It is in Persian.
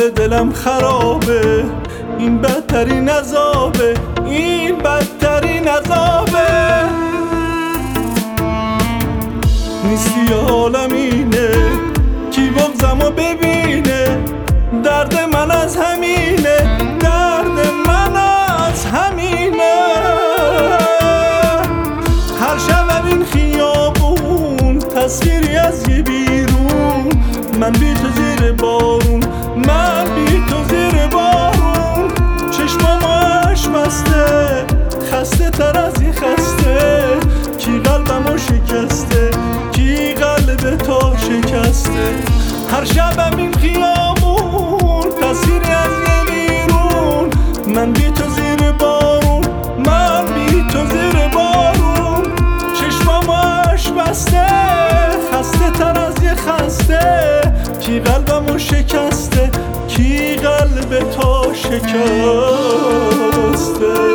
حال دلم خرابه، این بدترین عذابه، این بدترین عذابه. نیستی حالم اینه، کی بغضمو ببینه، درد من از همینه، درد من از همینه. هر شب این خیابون تصویری از یه بیرون، من بی تو زیر بارون، من بی تو زیر بارون. چشمامش بسته، خسته تر از این خسته، کی قلبمو شکسته، کی قلب تو شکسته. هر شبم این خیابون تصویری از یه بیرون، من بی تو زیر بارون، من بی تو زیر بارون. چشمامش بسته، خسته تر از یه خسته، کی قلبمو شکسته، کی قلب تو شکسته.